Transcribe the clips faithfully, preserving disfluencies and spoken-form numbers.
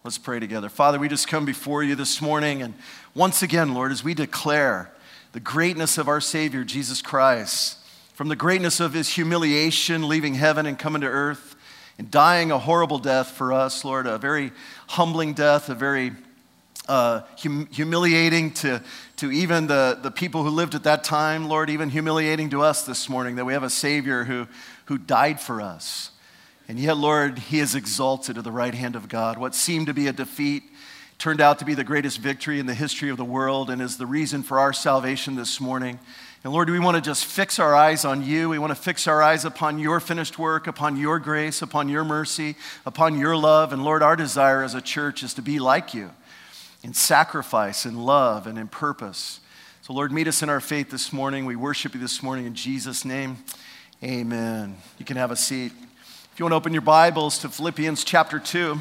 Let's pray together. Father, we just come before you this morning, and once again, Lord, as we declare the greatness of our Savior, Jesus Christ, from the greatness of his humiliation, leaving heaven and coming to earth, and dying a horrible death for us, Lord, a very humbling death, a very uh, hum- humiliating to, to even the, the people who lived at that time, Lord, even humiliating to us this morning that we have a Savior who, who died for us. And yet, Lord, he is exalted at the right hand of God. What seemed to be a defeat turned out to be the greatest victory in the history of the world and is the reason for our salvation this morning. And Lord, we want to just fix our eyes on you. We want to fix our eyes upon your finished work, upon your grace, upon your mercy, upon your love. And Lord, our desire as a church is to be like you in sacrifice, in love, and in purpose. So Lord, meet us in our faith this morning. We worship you this morning in Jesus' name. Amen. You can have a seat. If you want to open your Bibles to Philippians chapter two,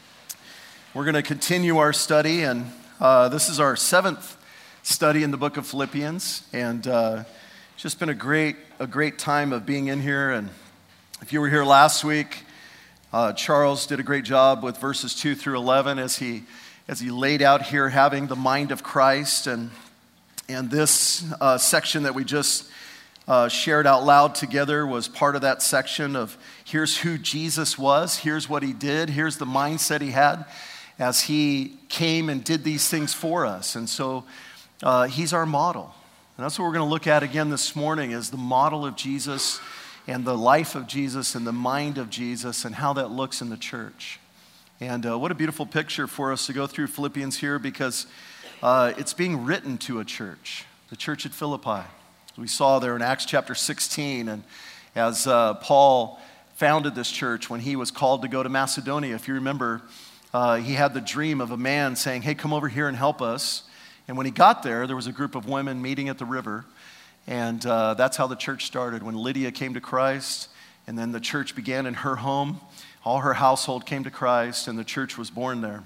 we're going to continue our study, and uh, this is our seventh study in the book of Philippians, and uh, it's just been a great, a great time of being in here. And if you were here last week, uh, Charles did a great job with verses two through eleven as he as he laid out here having the mind of Christ, and and this uh, section that we just Uh, shared out loud together was part of that section of here's who Jesus was, here's what he did, here's the mindset he had as he came and did these things for us. And so uh, he's our model. And that's what we're going to look at again this morning, is the model of Jesus and the life of Jesus and the mind of Jesus and how that looks in the church. And uh, what a beautiful picture for us to go through Philippians here, because uh, it's being written to a church, the church at Philippi. We saw there in Acts chapter sixteen, and as uh, Paul founded this church when he was called to go to Macedonia, if you remember, uh, he had the dream of a man saying, hey, come over here and help us. And when he got there, there was a group of women meeting at the river, and uh, that's how the church started. When Lydia came to Christ, and then the church began in her home, all her household came to Christ, and the church was born there.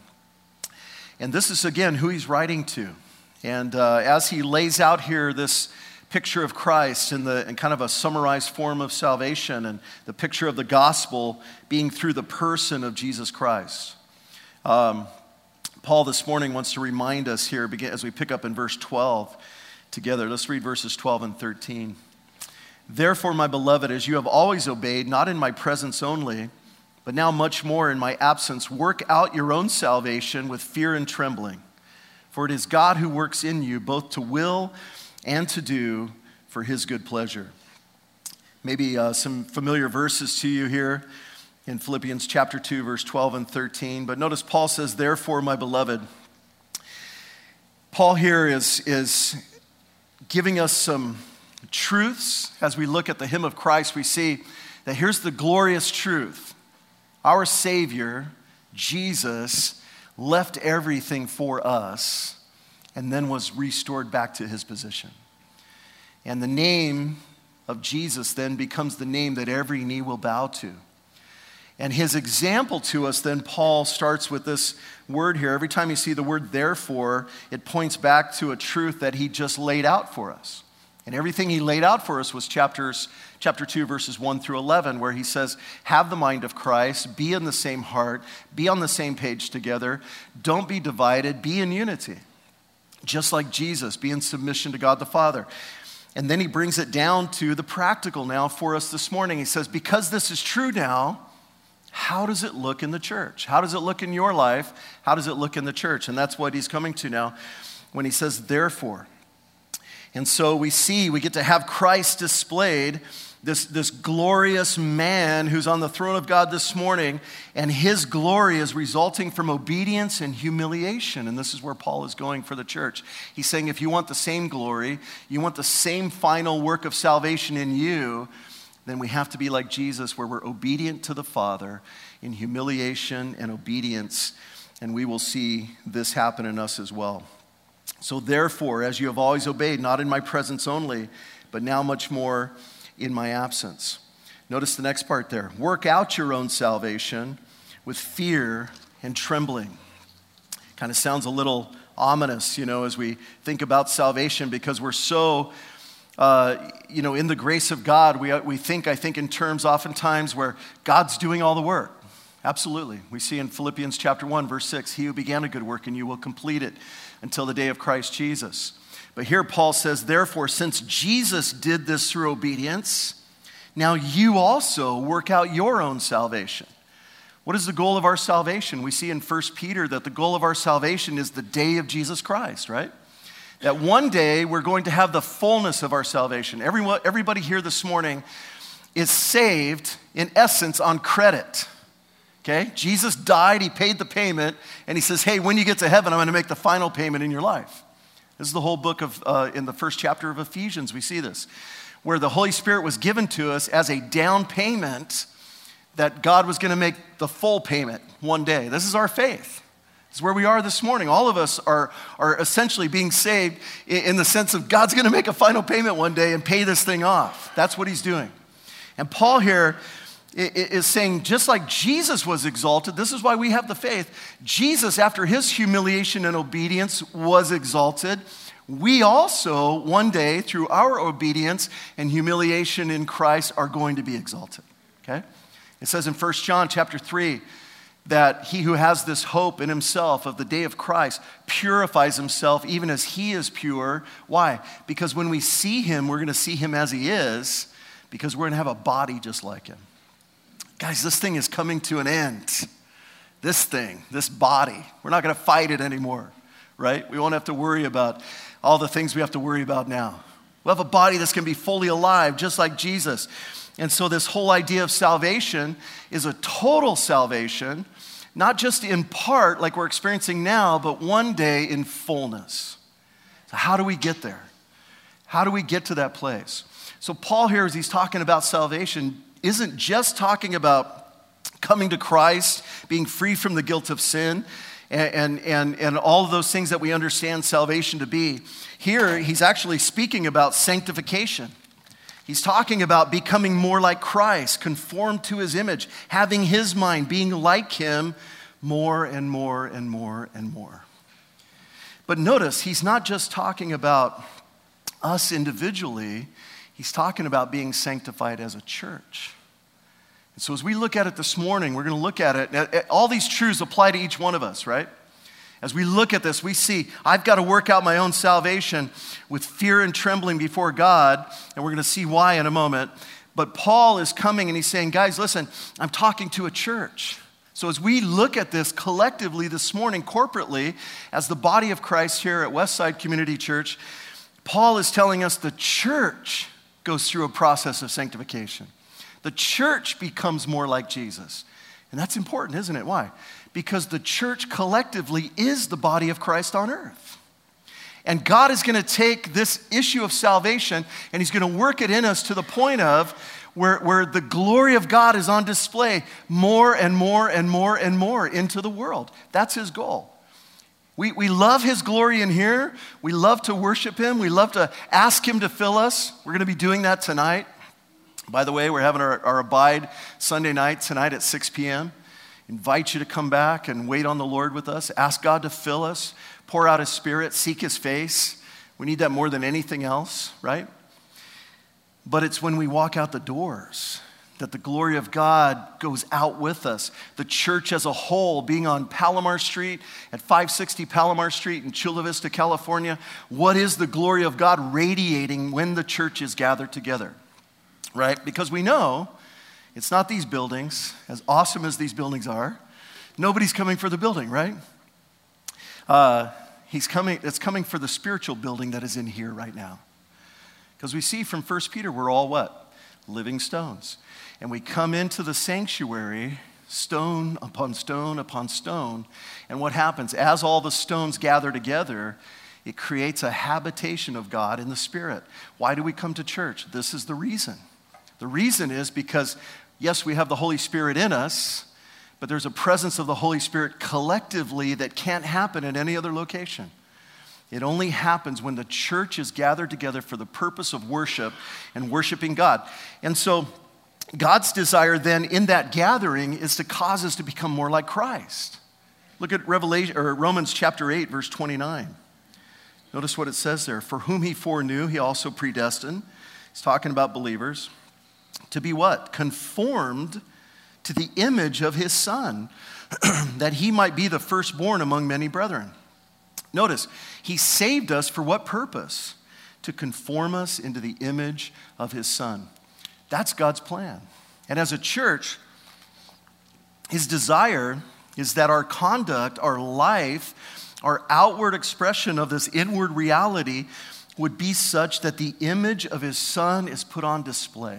And this is, again, who he's writing to. And uh, as he lays out here this picture of Christ in the in kind of a summarized form of salvation, and the picture of the gospel being through the person of Jesus Christ. Um, Paul this morning wants to remind us here, as we pick up in verse twelve together. Let's read verses twelve and thirteen. Therefore, my beloved, as you have always obeyed, not in my presence only, but now much more in my absence, work out your own salvation with fear and trembling. For it is God who works in you both to will and to do for his good pleasure. Maybe uh, some familiar verses to you here in Philippians chapter two, verse twelve and thirteen. But notice Paul says, therefore, my beloved. Paul here is, is giving us some truths. As we look at the hymn of Christ, we see that here's the glorious truth. Our Savior, Jesus, left everything for us and then was restored back to his position. And the name of Jesus then becomes the name that every knee will bow to. And his example to us then, Paul starts with this word here. Every time you see the word therefore, it points back to a truth that he just laid out for us. And everything he laid out for us was chapters, chapter two, verses one through eleven, where he says, have the mind of Christ, be in the same heart, be on the same page together, don't be divided, be in unity. Just like Jesus, be in submission to God the Father. And then he brings it down to the practical now for us this morning. He says, because this is true now, how does it look in the church? How does it look in your life? How does it look in the church? And that's what he's coming to now when he says, therefore. And so we see, we get to have Christ displayed, this, this glorious man who's on the throne of God this morning, and his glory is resulting from obedience and humiliation. And this is where Paul is going for the church. He's saying, if you want the same glory, you want the same final work of salvation in you, then we have to be like Jesus, where we're obedient to the Father in humiliation and obedience. And we will see this happen in us as well. So therefore, as you have always obeyed, not in my presence only, but now much more in my absence. Notice the next part there. Work out your own salvation with fear and trembling. Kind of sounds a little ominous, you know, as we think about salvation, because we're so, uh, you know, in the grace of God, we, we think, I think, in terms oftentimes where God's doing all the work. Absolutely. We see in Philippians chapter one, verse six, he who began a good work in you will complete it until the day of Christ Jesus. But here Paul says, therefore, since Jesus did this through obedience, now you also work out your own salvation. What is the goal of our salvation? We see in First Peter that the goal of our salvation is the day of Jesus Christ, right? That one day we're going to have the fullness of our salvation. Everyone, everybody here this morning is saved, in essence, on credit. Okay? Jesus died, he paid the payment, and he says, hey, when you get to heaven, I'm going to make the final payment in your life. This is the whole book of, uh, in the first chapter of Ephesians, we see this, where the Holy Spirit was given to us as a down payment that God was going to make the full payment one day. This is our faith. This is where we are this morning. All of us are, are essentially being saved in, in the sense of God's going to make a final payment one day and pay this thing off. That's what he's doing. And Paul here is saying, just like Jesus was exalted, this is why we have the faith. Jesus, after his humiliation and obedience, was exalted. We also, one day, through our obedience and humiliation in Christ, are going to be exalted. Okay? It says in First John chapter three that he who has this hope in himself of the day of Christ purifies himself even as he is pure. Why? Because when we see him, we're going to see him as he is, because we're going to have a body just like him. Guys, this thing is coming to an end. This thing, this body, we're not going to fight it anymore, right? We won't have to worry about all the things we have to worry about now. We'll have a body that's going to be fully alive, just like Jesus. And so this whole idea of salvation is a total salvation, not just in part like we're experiencing now, but one day in fullness. So how do we get there? How do we get to that place? So Paul here, as he's talking about salvation, isn't just talking about coming to Christ, being free from the guilt of sin, and, and, and all of those things that we understand salvation to be. Here, he's actually speaking about sanctification. He's talking about becoming more like Christ, conformed to his image, having his mind, being like him more and more and more and more. But notice, he's not just talking about us individually, he's talking about being sanctified as a church. And so as we look at it this morning, we're going to look at it. All these truths apply to each one of us, right? As we look at this, we see I've got to work out my own salvation with fear and trembling before God, and we're going to see why in a moment. But Paul is coming and he's saying, guys, listen, I'm talking to a church. So as we look at this collectively this morning, corporately, as the body of Christ here at Westside Community Church, Paul is telling us the church goes through a process of sanctification. The church becomes more like Jesus. And that's important, isn't it? Why? Because the church collectively is the body of Christ on earth. And God is going to take this issue of salvation and he's going to work it in us to the point of where, where the glory of God is on display more and more and more and more into the world. That's his goal. We, we love his glory in here. We love to worship him. We love to ask him to fill us. We're going to be doing that tonight. By the way, we're having our, our Abide Sunday night tonight at six p.m. Invite you to come back and wait on the Lord with us. Ask God to fill us, pour out his Spirit, seek his face. We need that more than anything else, right? But it's when we walk out the doors that the glory of God goes out with us. The church as a whole, being on Palomar Street, at five sixty Palomar Street in Chula Vista, California, what is the glory of God radiating when the church is gathered together? Right? Because we know it's not these buildings, as awesome as these buildings are. Nobody's coming for the building, right? Uh, he's coming, it's coming for the spiritual building that is in here right now. Because we see from First Peter, we're all what? Living stones. And we come into the sanctuary, stone upon stone upon stone. And what happens? As all the stones gather together, it creates a habitation of God in the Spirit. Why do we come to church? This is the reason. The reason is because, yes, we have the Holy Spirit in us, but there's a presence of the Holy Spirit collectively that can't happen in any other location. It only happens when the church is gathered together for the purpose of worship and worshiping God. And so God's desire then in that gathering is to cause us to become more like Christ. Look at Revelation or Romans chapter eight, verse twenty-nine. Notice what it says there. For whom he foreknew, he also predestined. He's talking about believers. To be what? Conformed to the image of his Son, that he might be the firstborn among many brethren. Notice, he saved us for what purpose? To conform us into the image of his Son. That's God's plan. And as a church, his desire is that our conduct, our life, our outward expression of this inward reality would be such that the image of his Son is put on display.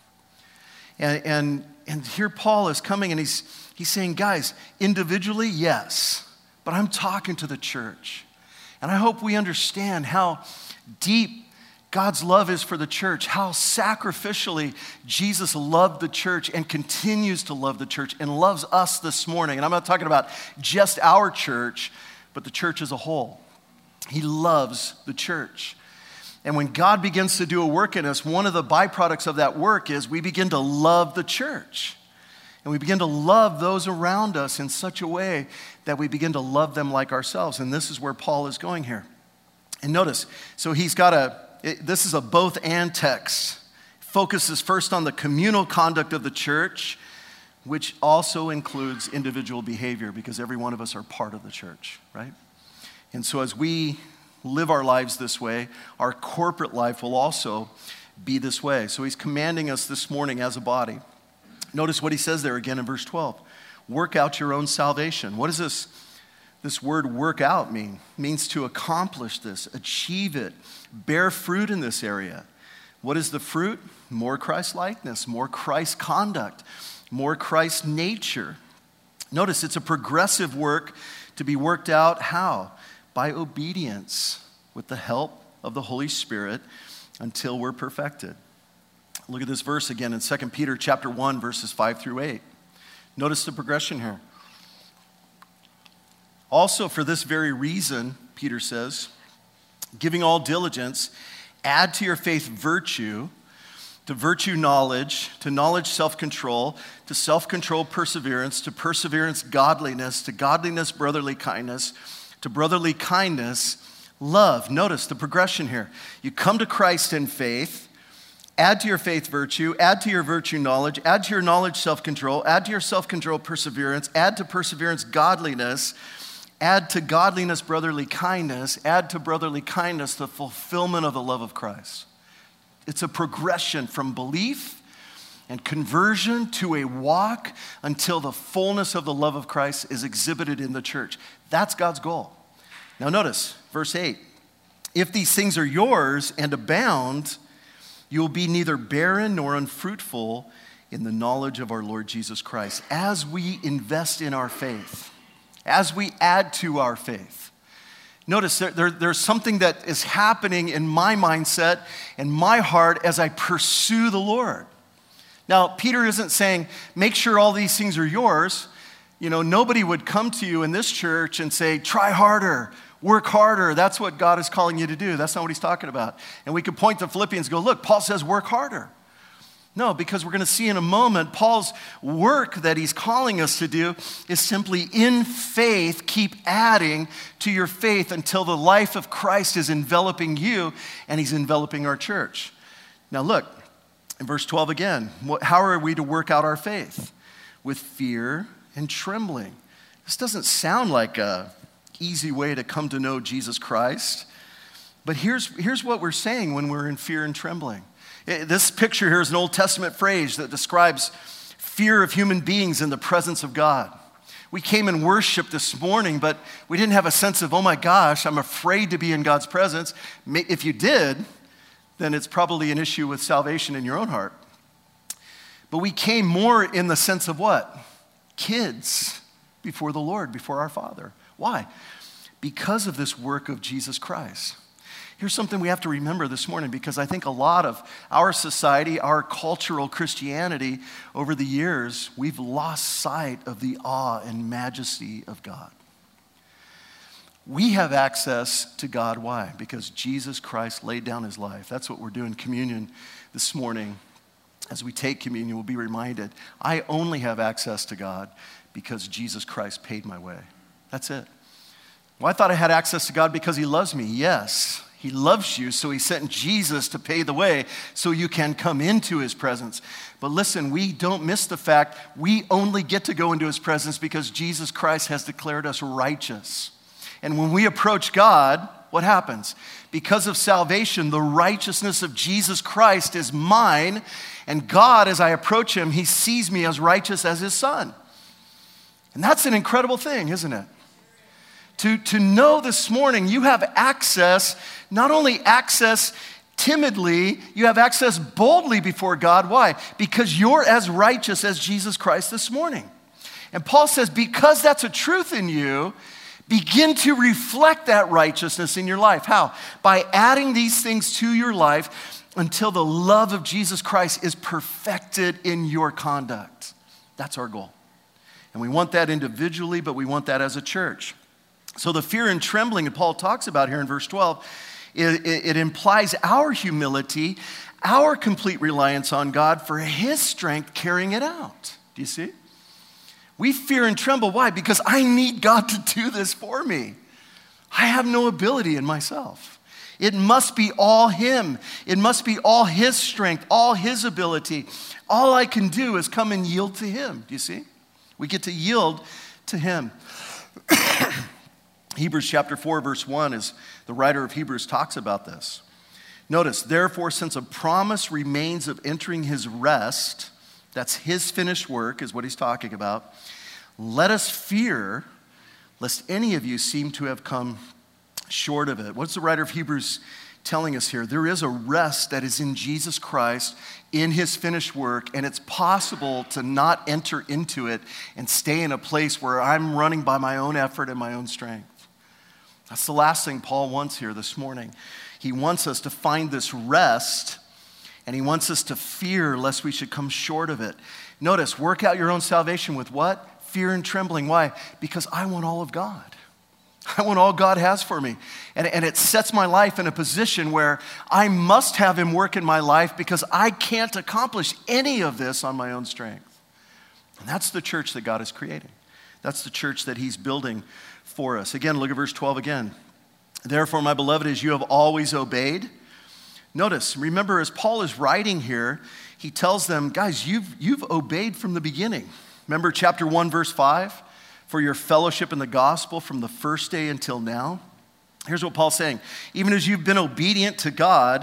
And, and, and here Paul is coming and he's, he's saying, guys, individually, yes, but I'm talking to the church. And I hope we understand how deep God's love is for the church, how sacrificially Jesus loved the church and continues to love the church and loves us this morning. And I'm not talking about just our church, but the church as a whole. He loves the church. And when God begins to do a work in us, one of the byproducts of that work is we begin to love the church. And we begin to love those around us in such a way that we begin to love them like ourselves. And this is where Paul is going here. And notice, so he's got a, it, this is a both and text. Focuses first on the communal conduct of the church, which also includes individual behavior, because every one of us are part of the church, right? And so as we live our lives this way, our corporate life will also be this way. So he's commanding us this morning as a body. Notice what he says there again in verse twelve. Work out your own salvation. What does this, this word work out mean? It means to accomplish this, achieve it, bear fruit in this area. What is the fruit? More Christ-likeness, more Christ conduct, more Christ nature. Notice it's a progressive work to be worked out. How? By obedience with the help of the Holy Spirit until we're perfected. Look at this verse again in Second Peter chapter one, verses five through eight. Notice the progression here. Also for this very reason, Peter says, giving all diligence, add to your faith virtue, to virtue knowledge, to knowledge self-control, to self-control perseverance, to perseverance godliness, to godliness brotherly kindness, to brotherly kindness love. Notice the progression here. You come to Christ in faith, add to your faith virtue, add to your virtue knowledge, add to your knowledge self-control, add to your self-control perseverance, add to perseverance godliness, add to godliness brotherly kindness, add to brotherly kindness the fulfillment of the love of Christ. It's a progression from belief and conversion to a walk until the fullness of the love of Christ is exhibited in the church. That's God's goal. Now notice, verse eight. If these things are yours and abound, you will be neither barren nor unfruitful in the knowledge of our Lord Jesus Christ. As we invest in our faith, as we add to our faith, notice there, there, there's something that is happening in my mindset and my heart as I pursue the Lord. Now, Peter isn't saying, make sure all these things are yours. You know, nobody would come to you in this church and say, try harder, work harder. That's what God is calling you to do. That's not what he's talking about. And we could point to Philippians and go, look, Paul says work harder. No, because we're going to see in a moment, Paul's work that he's calling us to do is simply in faith, keep adding to your faith until the life of Christ is enveloping you and he's enveloping our church. Now look, in verse twelve again, how are we to work out our faith? With fear and trembling. This doesn't sound like an easy way to come to know Jesus Christ, but here's, here's what we're saying when we're in fear and trembling. This picture here is an Old Testament phrase that describes fear of human beings in the presence of God. We came and worshiped this morning, but we didn't have a sense of, oh my gosh, I'm afraid to be in God's presence. If you did, then it's probably an issue with salvation in your own heart. But we came more in the sense of what? Kids before the Lord, before our Father. Why? Because of this work of Jesus Christ. Here's something we have to remember this morning, because I think a lot of our society, our cultural Christianity over the years, we've lost sight of the awe and majesty of God. We have access to God. Why? Because Jesus Christ laid down his life. That's what we're doing communion this morning. As we take communion, we'll be reminded, I only have access to God because Jesus Christ paid my way. That's it. Well, I thought I had access to God because he loves me. Yes, He loves you, so he sent Jesus to pay the way so you can come into his presence. But listen, we don't miss the fact we only get to go into his presence because Jesus Christ has declared us righteous. And when we approach God, what happens? Because of salvation, the righteousness of Jesus Christ is mine, and God, as I approach him, he sees me as righteous as his son. And that's an incredible thing, isn't it? To, to know this morning you have access, not only access timidly, you have access boldly before God. Why? Because you're as righteous as Jesus Christ this morning. And Paul says, because that's a truth in you, begin to reflect that righteousness in your life. How? By adding these things to your life until the love of Jesus Christ is perfected in your conduct. That's our goal. And we want that individually, but we want that as a church. So the fear and trembling that Paul talks about here in verse twelve, it, it, it implies our humility, our complete reliance on God for his strength carrying it out. Do you see? We fear and tremble. Why? Because I need God to do this for me. I have no ability in myself. It must be all him. It must be all his strength, all his ability. All I can do is come and yield to him. Do you see? We get to yield to him. Hebrews chapter four, verse one, is the writer of Hebrews talks about this. Notice, therefore, since a promise remains of entering his rest, that's his finished work, is what he's talking about, let us fear lest any of you seem to have come short of it. What's the writer of Hebrews telling us here? There is a rest that is in Jesus Christ, in his finished work, and it's possible to not enter into it and stay in a place where I'm running by my own effort and my own strength. That's the last thing Paul wants here this morning. He wants us to find this rest, and he wants us to fear lest we should come short of it. Notice, work out your own salvation with what? Fear and trembling. Why? Because I want all of God. I want all God has for me. And, and it sets my life in a position where I must have him work in my life because I can't accomplish any of this on my own strength. And that's the church that God is creating. That's the church that he's building for us. Again, look at verse twelve again. Therefore, my beloved, as you have always obeyed. Notice, remember, as Paul is writing here, he tells them, guys, you've, you've obeyed from the beginning. Remember chapter one, verse five? For your fellowship in the gospel from the first day until now. Here's what Paul's saying. Even as you've been obedient to God,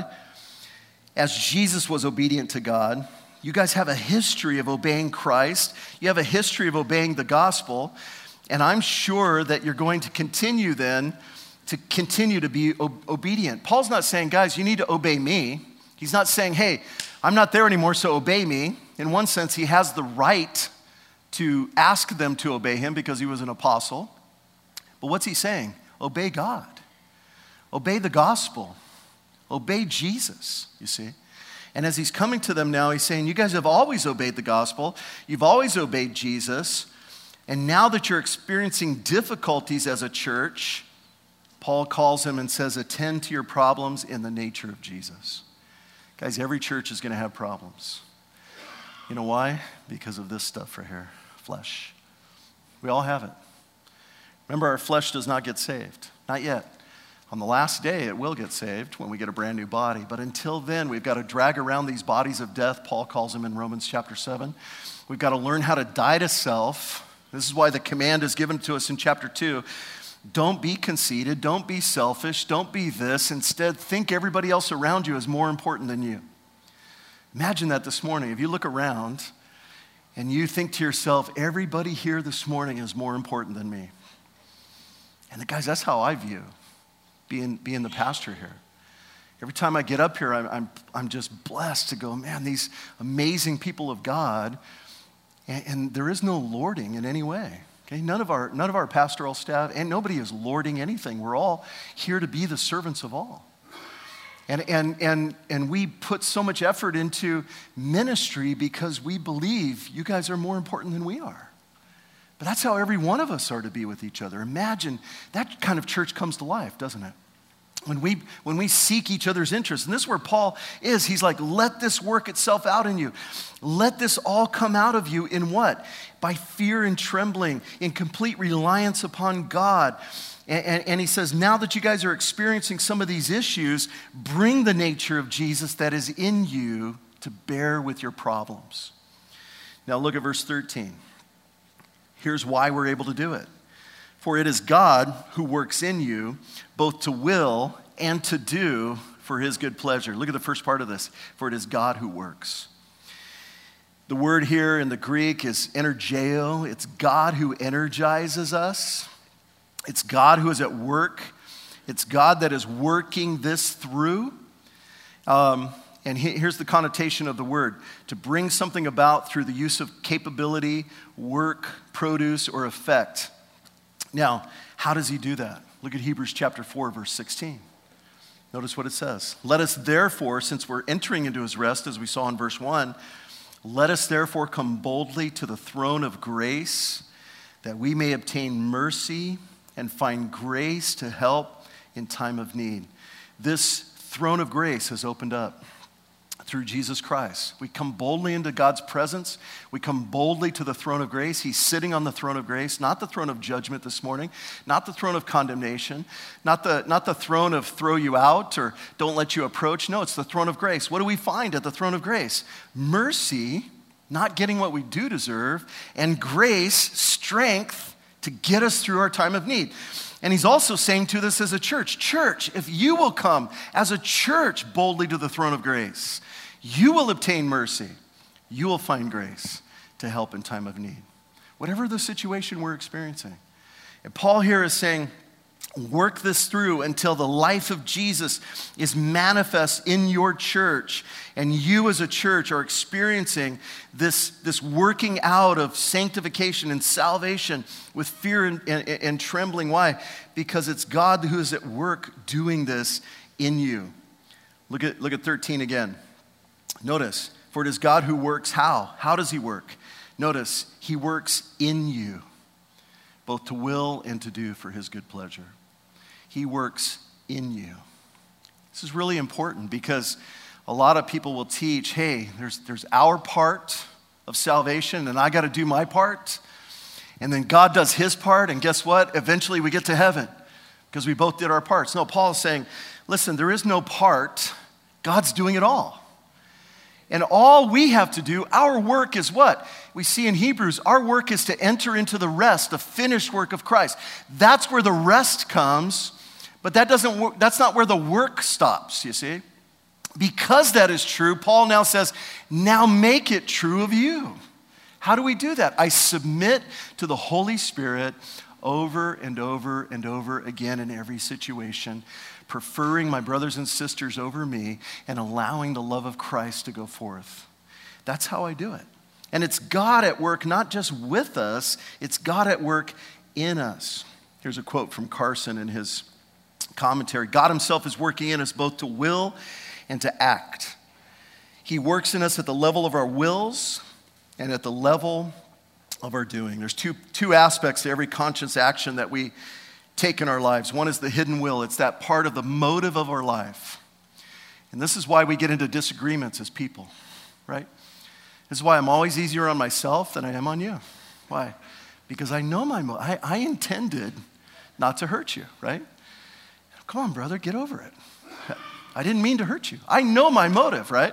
as Jesus was obedient to God, you guys have a history of obeying Christ. You have a history of obeying the gospel. And I'm sure that you're going to continue then to continue to be o- obedient. Paul's not saying, guys, you need to obey me. He's not saying, hey, I'm not there anymore, so obey me. In one sense, he has the right to ask them to obey him because he was an apostle. But what's he saying? Obey God. Obey the gospel. Obey Jesus, you see. And as he's coming to them now, he's saying, you guys have always obeyed the gospel. You've always obeyed Jesus. And now that you're experiencing difficulties as a church, Paul calls him and says, attend to your problems in the nature of Jesus. Guys, every church is going to have problems. You know why? Because of this stuff right here, flesh. We all have it. Remember, our flesh does not get saved. Not yet. On the last day, it will get saved when we get a brand new body. But until then, we've got to drag around these bodies of death. Paul calls them in Romans chapter seven. We've got to learn how to die to self. This is why the command is given to us in chapter two. Don't be conceited. Don't be selfish. Don't be this. Instead, think everybody else around you is more important than you. Imagine that this morning. If you look around and you think to yourself, everybody here this morning is more important than me. And the guys, that's how I view being, being the pastor here. Every time I get up here, I'm, I'm, I'm just blessed to go, man, these amazing people of God. And, and there is no lording in any way. Okay? None of our, none of our pastoral staff, and nobody is lording anything. We're all here to be the servants of all. And, and, and, and we put so much effort into ministry because we believe you guys are more important than we are. But that's how every one of us are to be with each other. Imagine that kind of church comes to life, doesn't it? When we, when we seek each other's interests, and this is where Paul is, he's like, let this work itself out in you. Let this all come out of you in what? By fear and trembling, in complete reliance upon God. And, and, and he says, now that you guys are experiencing some of these issues, bring the nature of Jesus that is in you to bear with your problems. Now look at verse thirteen. Here's why we're able to do it. For it is God who works in you, both to will and to do for his good pleasure. Look at the first part of this. For it is God who works. The word here in the Greek is energeo. It's God who energizes us. It's God who is at work. It's God that is working this through. Um, and he, here's the connotation of the word. To bring something about through the use of capability, work, produce, or effect. Now, how does he do that? Look at Hebrews chapter four, verse sixteen. Notice what it says. Let us therefore, since we're entering into his rest, as we saw in verse one, let us therefore come boldly to the throne of grace, that we may obtain mercy and find grace to help in time of need. This throne of grace has opened up through Jesus Christ. We come boldly into God's presence. We come boldly to the throne of grace. He's sitting on the throne of grace, not the throne of judgment this morning, not the throne of condemnation, not the, not the throne of throw you out or don't let you approach. No, it's the throne of grace. What do we find at the throne of grace? Mercy, not getting what we do deserve, and grace, strength to get us through our time of need. And he's also saying to this as a church, church, if you will come as a church boldly to the throne of grace, you will obtain mercy. You will find grace to help in time of need. Whatever the situation we're experiencing. And Paul here is saying, work this through until the life of Jesus is manifest in your church. And you as a church are experiencing this, this working out of sanctification and salvation with fear and, and, and trembling. Why? Because it's God who is at work doing this in you. Look at, look at thirteen again. Notice, for it is God who works how? How does he work? Notice, he works in you, both to will and to do for his good pleasure. He works in you. This is really important because a lot of people will teach, hey, there's, there's our part of salvation and I got to do my part. And then God does his part and guess what? Eventually we get to heaven because we both did our parts. No, Paul is saying, listen, there is no part. God's doing it all. And all we have to do, our work is what? We see in Hebrews, our work is to enter into the rest, the finished work of Christ. That's where the rest comes, but that doesn't work, that's not where the work stops, you see? Because that is true, Paul now says, now make it true of you. How do we do that? I submit to the Holy Spirit over and over and over again in every situation, preferring my brothers and sisters over me and allowing the love of Christ to go forth. That's how I do it. And it's God at work, not just with us, it's God at work in us. Here's a quote from Carson in his commentary. God himself is working in us both to will and to act. He works in us at the level of our wills and at the level of our doing. There's two, two aspects to every conscious action that we take in our lives. One is the hidden will. It's that part of the motive of our life. And this is why we get into disagreements as people, right? This is why I'm always easier on myself than I am on you. Why? Because I know my motive. I, I intended not to hurt you, right? Come on, brother, get over it. I didn't mean to hurt you. I know my motive, right?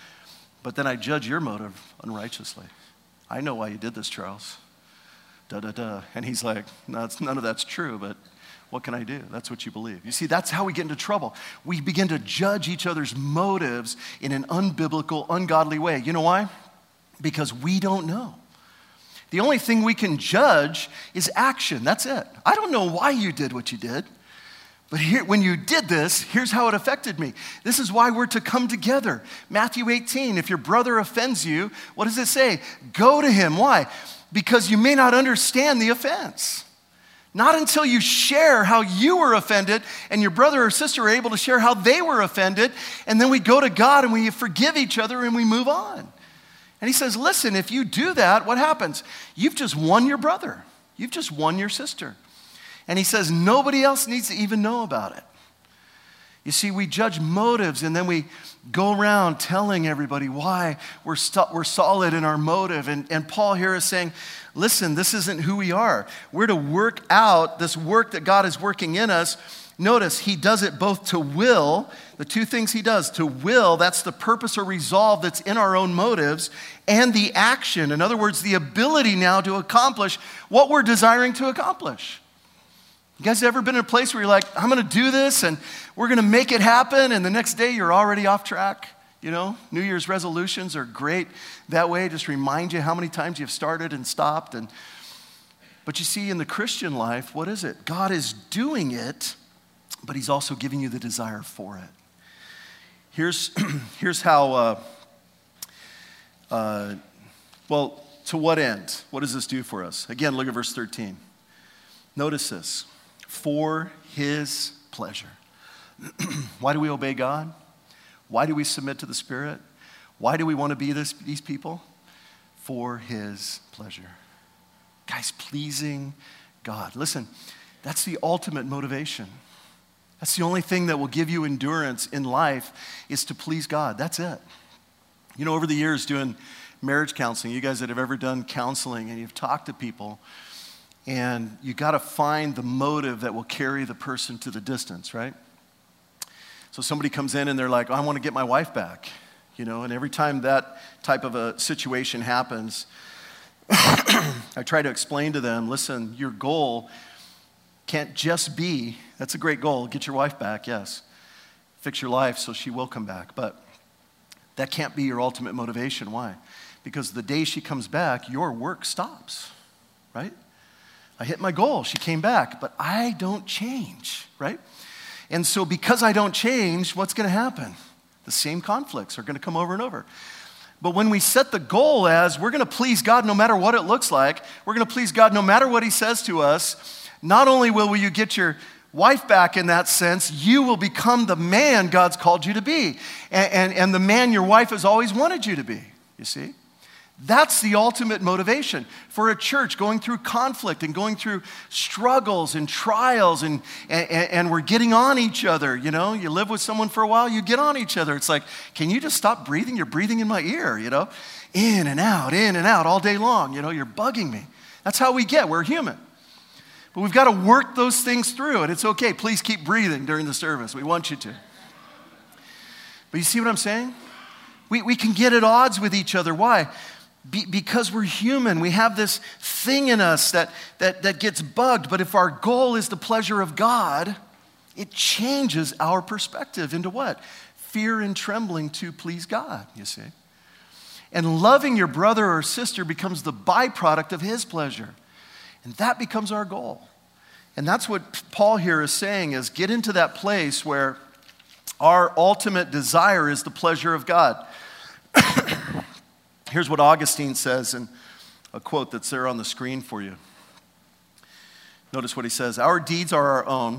But then I judge your motive unrighteously. I know why you did this, Charles. Da, da, da. And he's like, no, it's, none of that's true, but what can I do? That's what you believe. You see, that's how we get into trouble. We begin to judge each other's motives in an unbiblical, ungodly way. You know why? Because we don't know. The only thing we can judge is action. That's it. I don't know why you did what you did. But here, when you did this, here's how it affected me. This is why we're to come together. Matthew eighteen, if your brother offends you, what does it say? Go to him. Why? Because you may not understand the offense. Not until you share how you were offended and your brother or sister are able to share how they were offended, and then we go to God and we forgive each other and we move on. And he says, listen, if you do that, what happens? You've just won your brother. You've just won your sister. And he says, nobody else needs to even know about it. You see, we judge motives and then we go around telling everybody why we're, st- we're solid in our motive. And, and Paul here is saying, listen, this isn't who we are. We're to work out this work that God is working in us. Notice, he does it both to will, the two things he does, to will, that's the purpose or resolve that's in our own motives, and the action. In other words, the ability now to accomplish what we're desiring to accomplish. You guys ever been in a place where you're like, I'm going to do this and we're going to make it happen, and the next day you're already off track? You know, New Year's resolutions are great that way, just remind you how many times you've started and stopped. And but you see, in the Christian life, what is it? God is doing it, but he's also giving you the desire for it. Here's, here's how, uh, uh, well, to what end? What does this do for us? Again, look at verse thirteen. Notice this. For his pleasure. Why do we obey God? Why do we submit to the Spirit? Why do we want to be this, these people? For his pleasure. Guys, pleasing God. Listen, that's the ultimate motivation. That's the only thing that will give you endurance in life is to please God. That's it. You know, over the years doing marriage counseling, you guys that have ever done counseling and you've talked to people, and you got to find the motive that will carry the person to the distance, right? So somebody comes in and they're like, oh, I want to get my wife back, you know, and every time that type of a situation happens, I try to explain to them, listen, your goal can't just be, that's a great goal, get your wife back, yes. Fix your life so she will come back, but that can't be your ultimate motivation. Why? Because the day she comes back, your work stops, right? I hit my goal, she came back, but I don't change, right? And so because I don't change, what's going to happen? The same conflicts are going to come over and over. But when we set the goal as we're going to please God no matter what it looks like, we're going to please God no matter what he says to us, not only will you get your wife back in that sense, you will become the man God's called you to be. And, and, and the man your wife has always wanted you to be, you see? That's the ultimate motivation for a church going through conflict and going through struggles and trials, and, and, and we're getting on each other. You know, you live with someone for a while, you get on each other. It's like, can you just stop breathing? You're breathing in my ear, you know, in and out, in and out all day long. You know, you're bugging me. That's how we get. We're human. But we've got to work those things through, and it's okay. Please keep breathing during the service. We want you to. But you see what I'm saying? We, we can get at odds with each other. Why? Be, because we're human. We have this thing in us that, that, that gets bugged. But if our goal is the pleasure of God, it changes our perspective into what? Fear and trembling to please God, you see. And loving your brother or sister becomes the byproduct of his pleasure. And that becomes our goal. And that's what Paul here is saying, is get into that place where our ultimate desire is the pleasure of God. Here's what Augustine says in a quote that's there on the screen for you. Notice what he says. Our deeds are our own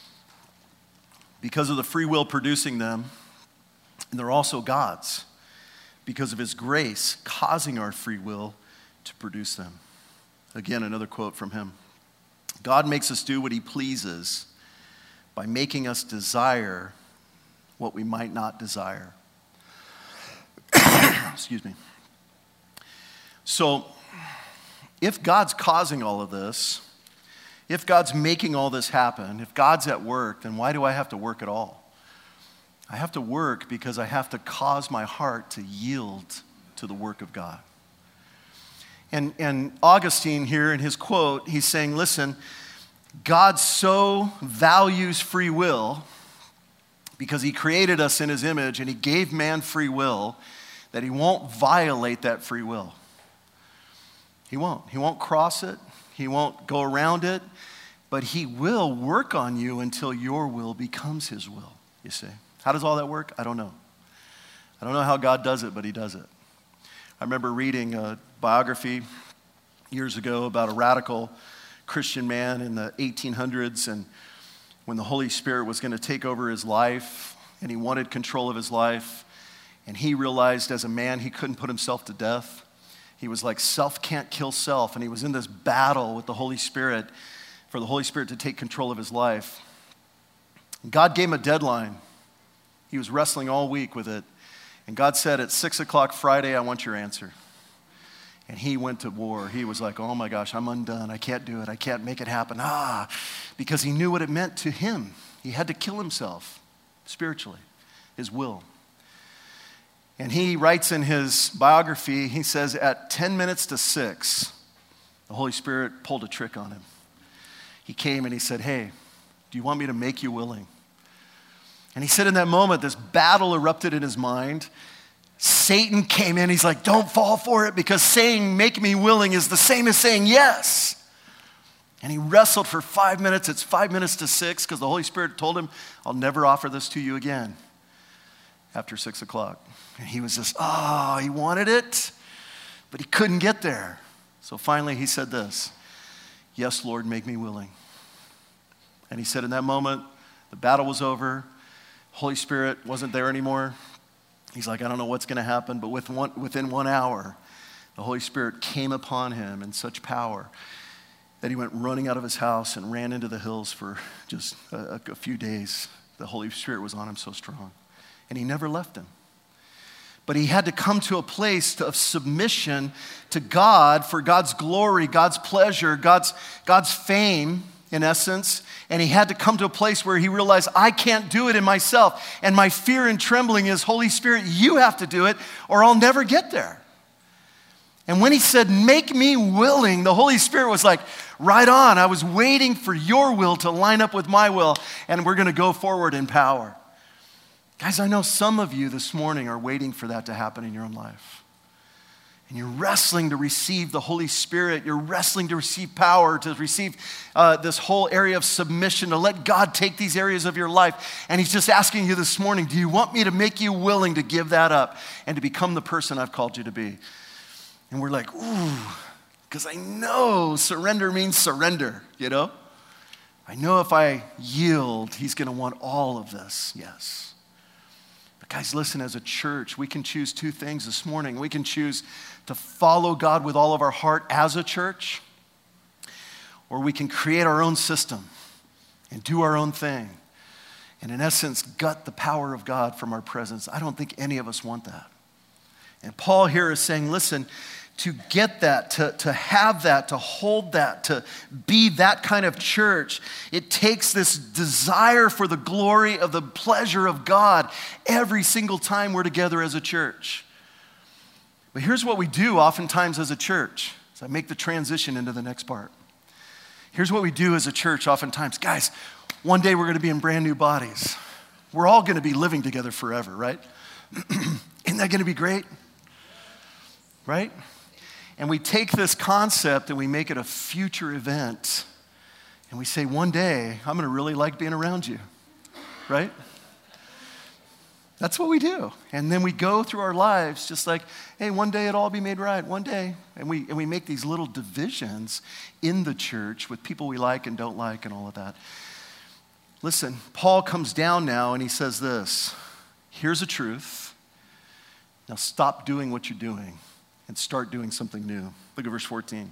because of the free will producing them, and they're also God's because of his grace causing our free will to produce them. Again, another quote from him. God makes us do what he pleases by making us desire what we might not desire. Excuse me. So, if God's causing all of this, if God's making all this happen, if God's at work, then why do I have to work at all? I have to work because I have to cause my heart to yield to the work of God. And, and Augustine here in his quote, he's saying, listen, God so values free will because he created us in his image and he gave man free will that he won't violate that free will. He won't. He won't cross it. He won't go around it. But he will work on you until your will becomes his will, you see. How does all that work? I don't know. I don't know how God does it, but he does it. I remember reading a biography years ago about a radical Christian man in the eighteen hundreds, and when the Holy Spirit was going to take over his life, and he wanted control of his life, and he realized as a man he couldn't put himself to death. He was like, self can't kill self. And he was in this battle with the Holy Spirit for the Holy Spirit to take control of his life. God gave him a deadline. He was wrestling all week with it. And God said, at six o'clock Friday, I want your answer. And he went to war. He was like, oh my gosh, I'm undone. I can't do it. I can't make it happen. Ah, because he knew what it meant to him. He had to kill himself spiritually, his will. And he writes in his biography, he says, at ten minutes to six, the Holy Spirit pulled a trick on him. He came and he said, hey, do you want me to make you willing? And he said in that moment, this battle erupted in his mind. Satan came in. He's like, don't fall for it, because saying make me willing is the same as saying yes. And he wrestled for five minutes. It's five minutes to six because the Holy Spirit told him, I'll never offer this to you again after six o'clock. And he was just, oh, he wanted it, but he couldn't get there. So finally he said this, yes, Lord, make me willing. And he said in that moment, the battle was over. Holy Spirit wasn't there anymore. He's like, I don't know what's going to happen, but with one, within one hour, the Holy Spirit came upon him in such power that he went running out of his house and ran into the hills for just a, a few days. The Holy Spirit was on him so strong, and he never left him. But he had to come to a place of submission to God for God's glory, God's pleasure, God's, God's fame, in essence. And he had to come to a place where he realized, I can't do it in myself. And my fear and trembling is, Holy Spirit, you have to do it, or I'll never get there. And when he said, make me willing, the Holy Spirit was like, right on. I was waiting for your will to line up with my will, and we're going to go forward in power. Guys, I know some of you this morning are waiting for that to happen in your own life. And you're wrestling to receive the Holy Spirit. You're wrestling to receive power, to receive uh, this whole area of submission, to let God take these areas of your life. And he's just asking you this morning, do you want me to make you willing to give that up and to become the person I've called you to be? And we're like, ooh, because I know surrender means surrender, you know? I know if I yield, he's going to want all of this, yes. Guys, listen, as a church, we can choose two things this morning. We can choose to follow God with all of our heart as a church, or we can create our own system and do our own thing, and in essence, gut the power of God from our presence. I don't think any of us want that. And Paul here is saying, listen, to get that, to, to have that, to hold that, to be that kind of church, it takes this desire for the glory of the pleasure of God every single time we're together as a church. But here's what we do oftentimes as a church. So I make the transition into the next part. Here's what we do as a church oftentimes. Guys, one day we're going to be in brand new bodies. We're all going to be living together forever, right? Isn't that going to be great? Right? And we take this concept and we make it a future event. And we say, one day, I'm going to really like being around you. Right? That's what we do. And then we go through our lives just like, hey, one day it'll all be made right. One day. And we, and we make these little divisions in the church with people we like and don't like and all of that. Listen, Paul comes down now and he says this. Here's a truth. Now stop doing what you're doing and start doing something new. Look at verse fourteen.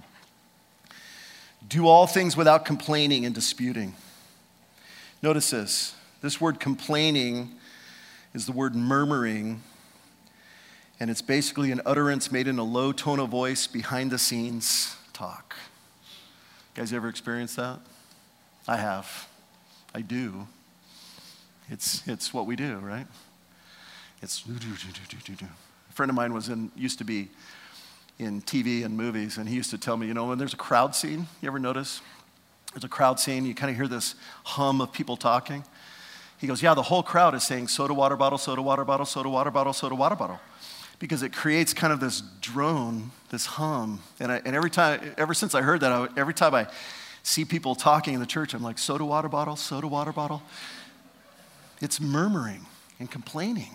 Do all things without complaining and disputing. Notice this. This word complaining is the word murmuring, and it's basically an utterance made in a low tone of voice, behind the scenes talk. You guys ever experienced that? I have. I do. It's, it's what we do, right? It's do, do, do, do, do. A friend of mine was in, used to be in T V and movies, and he used to tell me, you know, when there's a crowd scene, you ever notice? There's a crowd scene, you kind of hear this hum of people talking. He goes, yeah, the whole crowd is saying soda water bottle, soda water bottle, soda water bottle, soda water bottle. Because it creates kind of this drone, this hum. And, I, and every time, ever since I heard that, I, every time I see people talking in the church, I'm like, soda water bottle, soda water bottle. It's murmuring and complaining.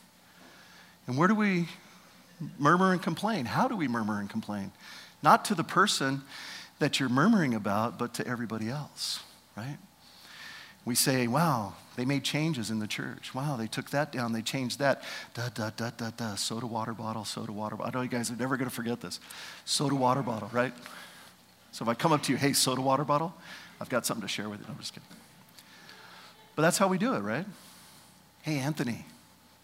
And where do we murmur and complain? How do we murmur and complain? Not to the person that you're murmuring about, but to everybody else, right? We say, wow, they made changes in the church. Wow, they took that down, they changed that. Da, da, da, da, da, soda water bottle, soda water bottle. I know you guys are never going to forget this. Soda water bottle, right? So if I come up to you, hey, soda water bottle, I've got something to share with you. No, I'm just kidding. But that's how we do it, right? Hey, Anthony,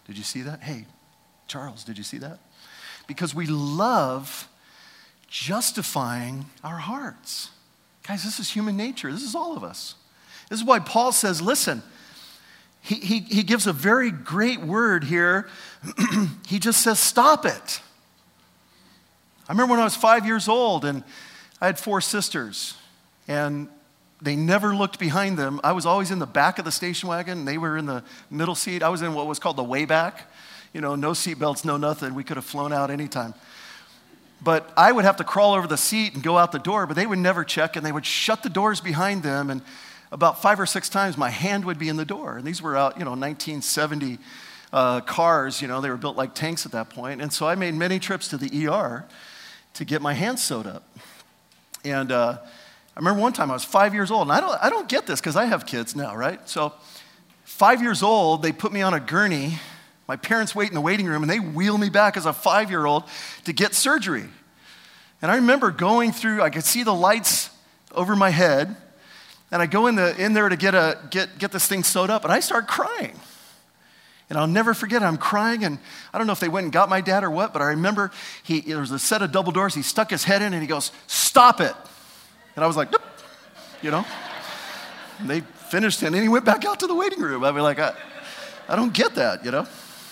Did you see that? Hey, Charles, did you see that? Because we love justifying our hearts. Guys, this is human nature. This is all of us. This is why Paul says, listen, he, he, he gives a very great word here. He just says, stop it. I remember when I was five years old and I had four sisters and they never looked behind them. I was always in the back of the station wagon. They were in the middle seat. I was in what was called the way back. You know, no seat belts, no nothing. We could have flown out anytime. But I would have to crawl over the seat and go out the door, but they would never check, and they would shut the doors behind them, and about five or six times my hand would be in the door. And these were out, you know, nineteen seventy uh, cars, you know, they were built like tanks at that point. And so I made many trips to the E R to get my hand sewed up. And uh, I remember one time I was five years old, and I don't, I don't get this because I have kids now, right? So five years old, they put me on a gurney. My parents wait in the waiting room, and they wheel me back as a five-year-old to get surgery. And I remember going through, I could see the lights over my head, and I go in, the, in there to get, a, get, get this thing sewed up, and I start crying. And I'll never forget it. I'm crying, and I don't know if they went and got my dad or what, but I remember he, there was a set of double doors. He stuck his head in, and he goes, stop it. And I was like, nope, you know. And they finished, and then he went back out to the waiting room. I'd be like, I, I don't get that, you know.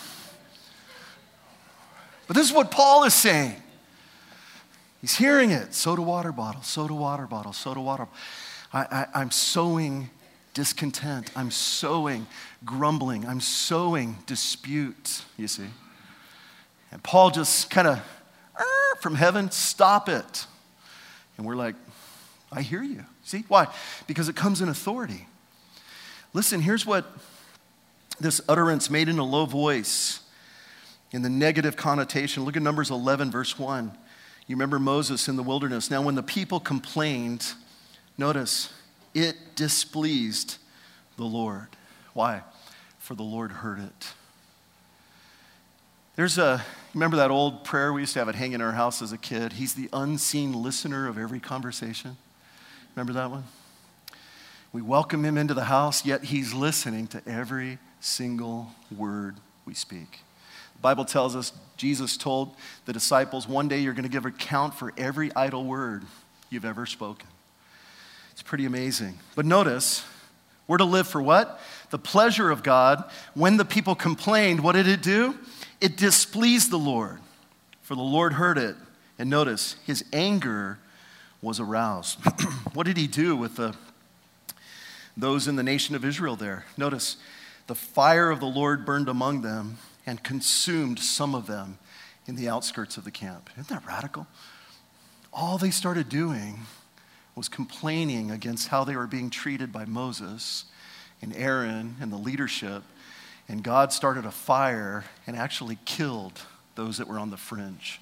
But this is what Paul is saying. He's hearing it. Soda water bottle, soda water bottle, soda water. I, I, I'm sowing discontent. I'm sowing grumbling. I'm sowing dispute, you see. And Paul just kind of, from heaven, stop it. And we're like, I hear you. See? Why? Because it comes in authority. Listen, here's what this utterance made in a low voice in the negative connotation. Look at Numbers eleven, verse one. You remember Moses in the wilderness. Now, when the people complained, notice, it displeased the Lord. Why? For the Lord heard it. There's a, remember that old prayer we used to have it hang in our house as a kid? He's the unseen listener of every conversation. Remember that one? We welcome him into the house, yet he's listening to every single word we speak. The Bible tells us, Jesus told the disciples, one day you're going to give account for every idle word you've ever spoken. It's pretty amazing. But notice, we're to live for what? The pleasure of God. When the people complained, what did it do? It displeased the Lord, for the Lord heard it. And notice, his anger was aroused. What did he do with the, those in the nation of Israel there? Notice, the fire of the Lord burned among them and consumed some of them in the outskirts of the camp. Isn't that radical? All they started doing was complaining against how they were being treated by Moses and Aaron and the leadership. And God started a fire and actually killed those that were on the fringe.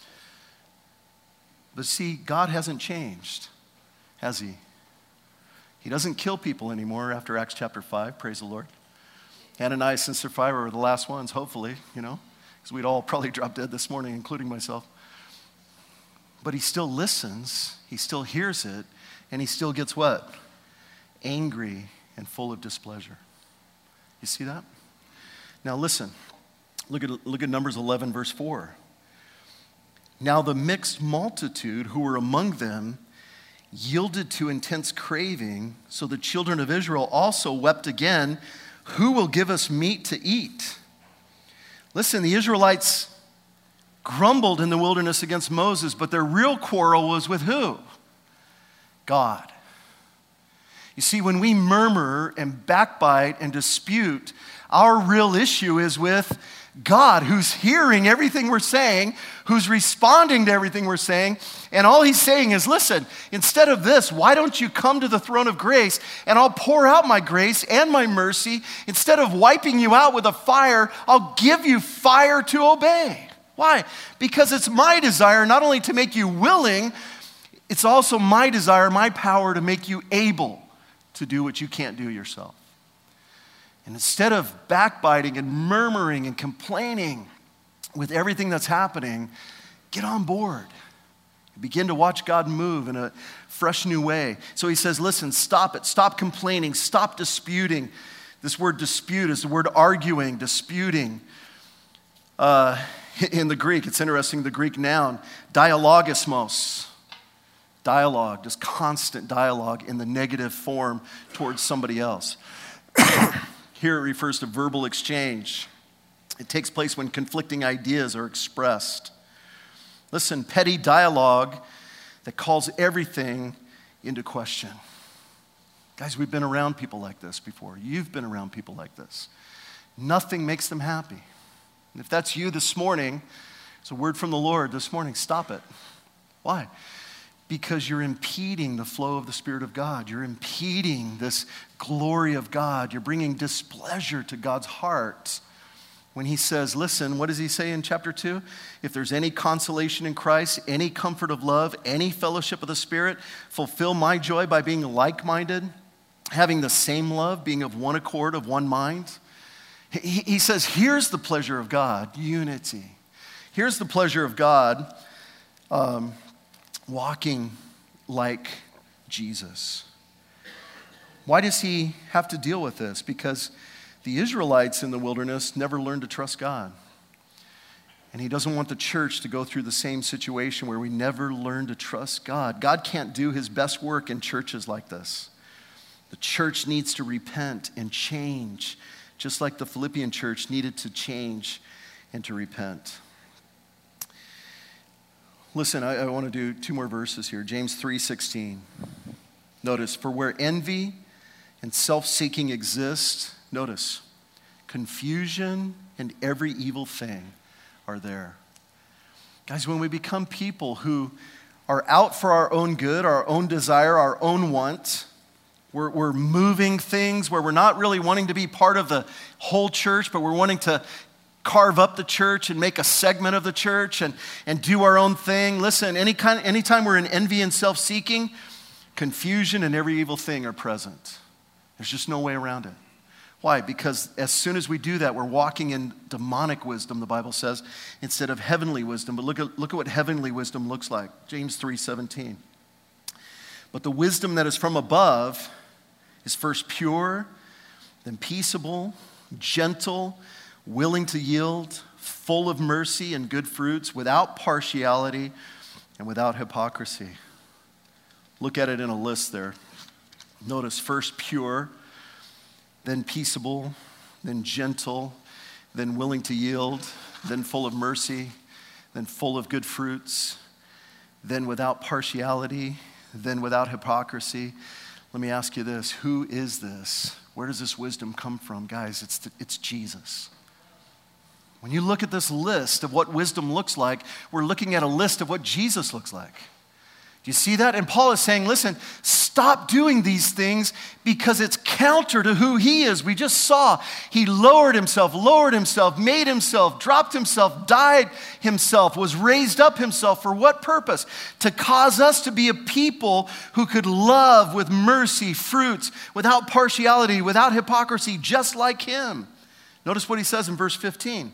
But see, God hasn't changed, has he? He doesn't kill people anymore after Acts chapter five, praise the Lord. Ananias and Sapphira were the last ones, hopefully, you know, because we'd all probably drop dead this morning, including myself. But he still listens, he still hears it, and he still gets what? Angry and full of displeasure. You see that? Now listen, look at, look at Numbers eleven, verse four. Now the mixed multitude who were among them yielded to intense craving, so the children of Israel also wept again, who will give us meat to eat? Listen, the Israelites grumbled in the wilderness against Moses, but their real quarrel was with who? God. You see, when we murmur and backbite and dispute, our real issue is with God, who's hearing everything we're saying, who's responding to everything we're saying, and all he's saying is, listen, instead of this, why don't you come to the throne of grace, and I'll pour out my grace and my mercy. Instead of wiping you out with a fire, I'll give you fire to obey. Why? Because it's my desire not only to make you willing, it's also my desire, my power to make you able to do what you can't do yourself. And instead of backbiting and murmuring and complaining with everything that's happening, get on board. Begin to watch God move in a fresh new way. So he says, listen, stop it. Stop complaining. Stop disputing. This word dispute is the word arguing, disputing. Uh, in the Greek, it's interesting, the Greek noun, dialogismos. Dialogue, just constant dialogue in the negative form towards somebody else. Here it refers to verbal exchange. It takes place when conflicting ideas are expressed. Listen, petty dialogue that calls everything into question. Guys, we've been around people like this before. You've been around people like this. Nothing makes them happy. And if that's you this morning, it's a word from the Lord this morning, stop it. Why? Because you're impeding the flow of the Spirit of God. You're impeding this glory of God. You're bringing displeasure to God's heart. When he says, listen, what does he say in chapter two? If there's any consolation in Christ, any comfort of love, any fellowship of the Spirit, fulfill my joy by being like-minded, having the same love, being of one accord, of one mind. He, he says, here's the pleasure of God, unity. Here's the pleasure of God, um, walking like Jesus. Why does he have to deal with this? Because the Israelites in the wilderness never learned to trust God. And he doesn't want the church to go through the same situation where we never learn to trust God. God can't do his best work in churches like this. The church needs to repent and change, just like the Philippian church needed to change and to repent. Listen, I, I want to do two more verses here. James three sixteen. Notice, for where envy and self-seeking exist, notice, confusion and every evil thing are there. Guys, when we become people who are out for our own good, our own desire, our own want, we're, we're moving things where we're not really wanting to be part of the whole church, but we're wanting to carve up the church and make a segment of the church and, and do our own thing. Listen, any kind, anytime we're in envy and self-seeking, confusion and every evil thing are present. There's just no way around it. Why? Because as soon as we do that, we're walking in demonic wisdom, the Bible says, instead of heavenly wisdom. But look at, look at what heavenly wisdom looks like. James three seventeen. But the wisdom that is from above is first pure, then peaceable, gentle, willing to yield, full of mercy and good fruits, without partiality and without hypocrisy. Look at it in a list there. Notice, first pure, then peaceable, then gentle, then willing to yield, then full of mercy, then full of good fruits, then without partiality, then without hypocrisy. Let me ask you this, who is this? Where does this wisdom come from? Guys, it's, the, it's Jesus. When you look at this list of what wisdom looks like, we're looking at a list of what Jesus looks like. Do you see that? And Paul is saying, listen, stop doing these things because it's counter to who he is. We just saw he lowered himself, lowered himself, made himself, dropped himself, died himself, was raised up himself. For what purpose? To cause us to be a people who could love with mercy, fruits, without partiality, without hypocrisy, just like him. Notice what he says in verse fifteen.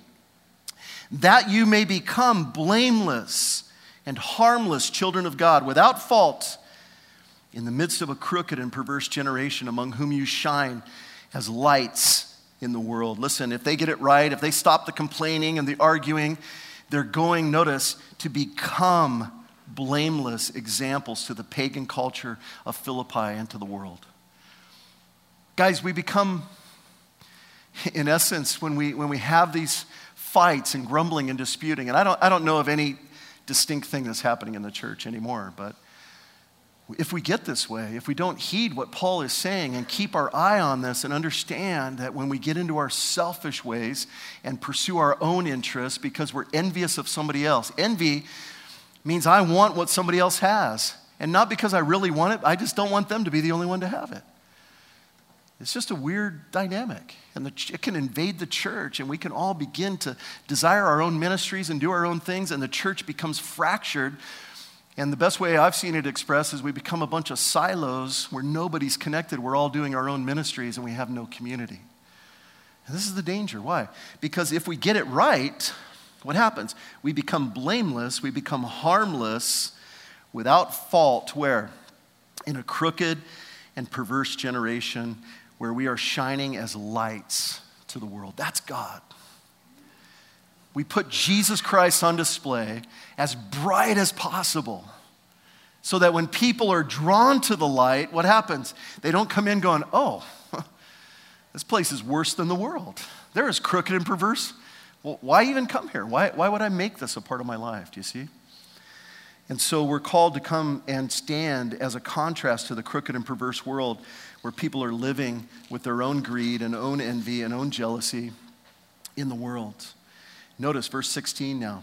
That you may become blameless and harmless children of God, without fault, in the midst of a crooked and perverse generation, among whom you shine as lights in the world. Listen, if they get it right, if they stop the complaining and the arguing, they're going, notice, to become blameless examples to the pagan culture of Philippi and to the world. Guys, we become, in essence, when we when we have these fights and grumbling and disputing, and I don't I don't know of any distinct thing that's happening in the church anymore, but if we get this way, if we don't heed what Paul is saying and keep our eye on this and understand that when we get into our selfish ways and pursue our own interests because we're envious of somebody else, envy means I want what somebody else has, and not because I really want it, I just don't want them to be the only one to have it. It's just a weird dynamic, and the, it can invade the church, and we can all begin to desire our own ministries and do our own things, and the church becomes fractured. And the best way I've seen it expressed is we become a bunch of silos where nobody's connected. We're all doing our own ministries, and we have no community. And this is the danger. Why? Because if we get it right, what happens? We become blameless, we become harmless, without fault, where? In a crooked and perverse generation where we are shining as lights to the world. That's God. We put Jesus Christ on display as bright as possible so that when people are drawn to the light, what happens? They don't come in going, oh, this place is worse than the world. They're as crooked and perverse. Well, why even come here? Why, why would I make this a part of my life? Do you see? And so we're called to come and stand as a contrast to the crooked and perverse world where people are living with their own greed and own envy and own jealousy in the world. Notice verse sixteen now.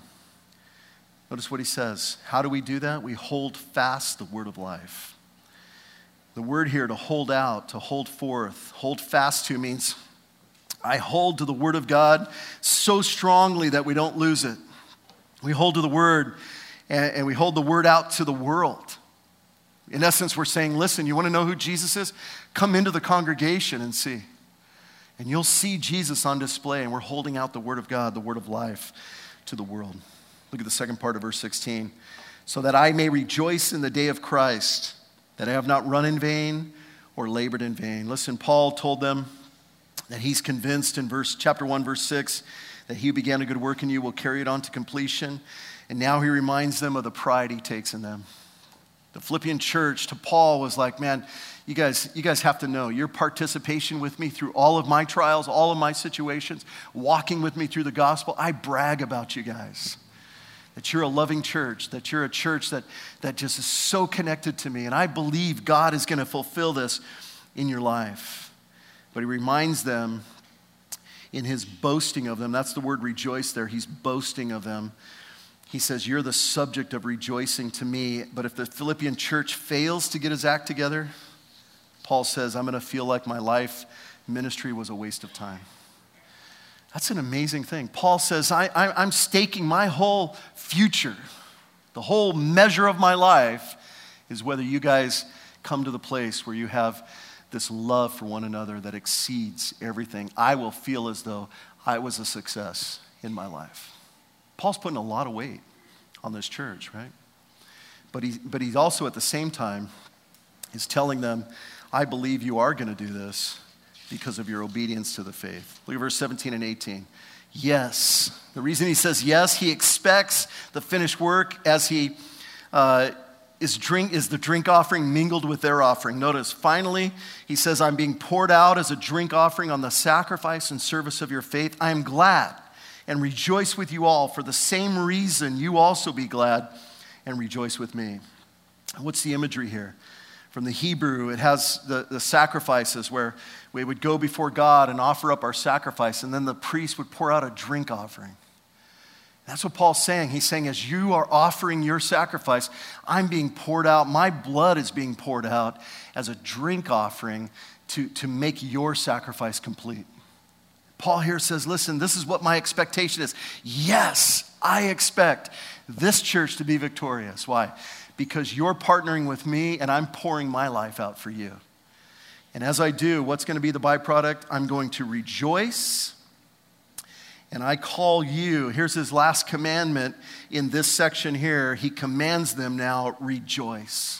Notice what he says. How do we do that? We hold fast the word of life. The word here, to hold out, to hold forth, hold fast to means I hold to the word of God so strongly that we don't lose it. We hold to the word and, and we hold the word out to the world. In essence, we're saying, listen, you want to know who Jesus is? Come into the congregation and see. And you'll see Jesus on display, and we're holding out the word of God, the word of life, to the world. Look at the second part of verse sixteen. So that I may rejoice in the day of Christ, that I have not run in vain or labored in vain. Listen, Paul told them that he's convinced in verse chapter one, verse six, that he who began a good work in you will carry it on to completion. And now he reminds them of the pride he takes in them. The Philippian church to Paul was like, man, you guys, you guys have to know your participation with me through all of my trials, all of my situations, walking with me through the gospel. I brag about you guys. That you're a loving church, that you're a church that, that just is so connected to me. And I believe God is going to fulfill this in your life. But he reminds them in his boasting of them, that's the word rejoice there, he's boasting of them. He says, you're the subject of rejoicing to me. But if the Philippian church fails to get his act together, Paul says, I'm going to feel like my life ministry was a waste of time. That's an amazing thing. Paul says, I, I, I'm staking my whole future, the whole measure of my life is whether you guys come to the place where you have this love for one another that exceeds everything. I will feel as though I was a success in my life. Paul's putting a lot of weight on this church, right? But he, but he's also at the same time is telling them, I believe you are going to do this because of your obedience to the faith. Look at verse seventeen and eighteen. Yes. The reason he says yes, he expects the finished work as he uh, is drink is the drink offering mingled with their offering. Notice, finally, he says, I'm being poured out as a drink offering on the sacrifice and service of your faith. I am glad and rejoice with you all. For the same reason, you also be glad and rejoice with me. What's the imagery here? From the Hebrew, it has the, the sacrifices where we would go before God and offer up our sacrifice, and then the priest would pour out a drink offering. That's what Paul's saying. He's saying, as you are offering your sacrifice, I'm being poured out. My blood is being poured out as a drink offering to, to make your sacrifice complete. Paul here says, listen, this is what my expectation is. Yes, I expect this church to be victorious. Why? Because you're partnering with me and I'm pouring my life out for you. And as I do, what's going to be the byproduct? I'm going to rejoice. And I call you, here's his last commandment in this section here. He commands them now, rejoice.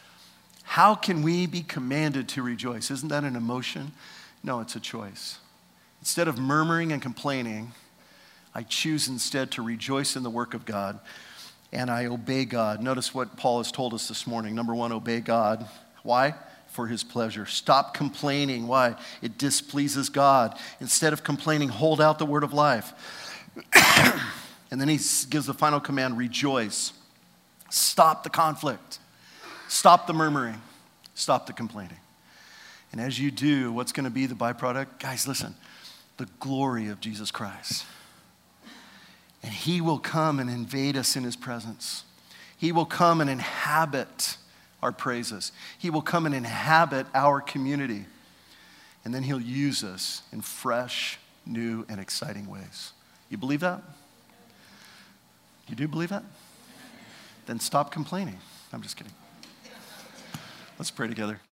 How can we be commanded to rejoice? Isn't that an emotion? No, it's a choice. Instead of murmuring and complaining, I choose instead to rejoice in the work of God. And I obey God. Notice what Paul has told us this morning. Number one, obey God. Why? For his pleasure. Stop complaining. Why? It displeases God. Instead of complaining, hold out the word of life. And then he gives the final command, rejoice. Stop the conflict. Stop the murmuring. Stop the complaining. And as you do, what's going to be the byproduct? Guys, listen. The glory of Jesus Christ. And he will come and invade us in his presence. He will come and inhabit our praises. He will come and inhabit our community. And then he'll use us in fresh, new, and exciting ways. You believe that? You do believe that? Then stop complaining. I'm just kidding. Let's pray together.